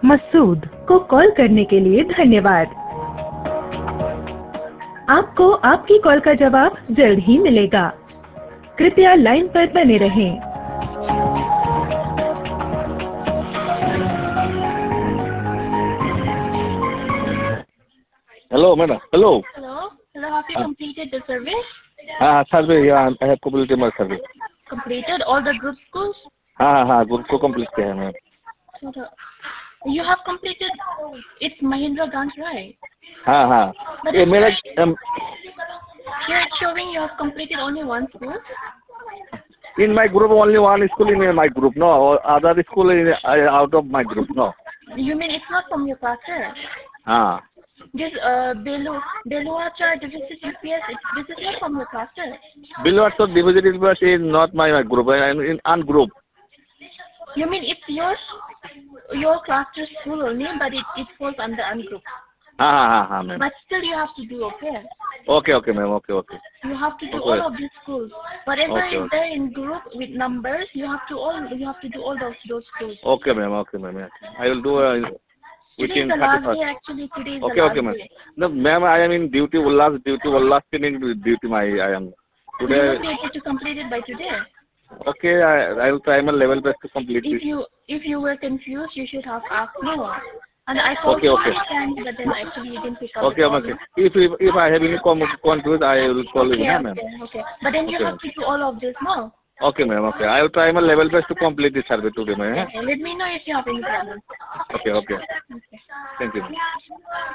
मसूद को कॉल करने के लिए धन्यवाद। आपको आपकी कॉल का जवाब जल्द ही मिलेगा। कृपया लाइन पर बने रहें। Hello, madam. Hello. Hello? Hello, have you completed the survey? Survey. Yeah, I have completed my survey. Completed all the group schools? group को complete किया है ma'am. You have completed, it's Mahindra Ganj, right? हाँ. But ये मेरा here it's showing you have completed only one school. in my group only one school in my group. No, other school is out of my group. No. You mean it's not from your cluster? हाँ. This Beluacha Deficit UPS, this is not from your cluster. Below so division is not my group. I am in ungroup. You mean it's your cluster school only, but it falls under ungroup. हाँ ma'am. But still you have to do, okay? Okay ma'am. Okay. You have to do Okay. all of these schools. Whatever Okay. is there in group with numbers, you have to do all those schools. Okay ma'am. Yeah. I will do Today is within the 31st. last day actually. Today is the last Okay ma'am. day. No ma'am, I am in duty. Ullas training duty. I am You today. will be able to complete it by today. Okay, I will try my level best to complete this. If you were confused, you should have asked me. And I called you many times, but then actually you didn't pick up the call. Okay. If I have any confused, I will call you, ma'am. Okay. But then you have to do all of this now. Okay, ma'am. Okay, I will try my level best to complete this survey today, ma'am. Okay. Let me know if you have any problems. Okay. Thank you.